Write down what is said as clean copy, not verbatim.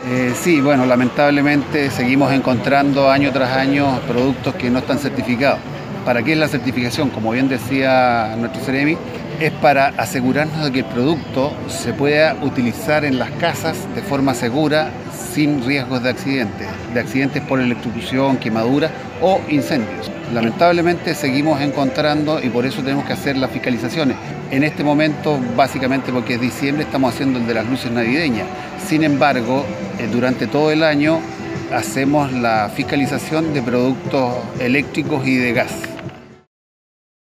Sí, bueno, lamentablemente seguimos encontrando año tras año productos que no están certificados. ¿Para qué es la certificación? Como bien decía nuestro Ceremi, es para asegurarnos de que el producto se pueda utilizar en las casas de forma segura, sin riesgos de accidentes por electrocución, quemadura o incendios. Lamentablemente seguimos encontrando y por eso tenemos que hacer las fiscalizaciones. En este momento, básicamente porque es diciembre, estamos haciendo el de las luces navideñas. Sin embargo, durante todo el año hacemos la fiscalización de productos eléctricos y de gas.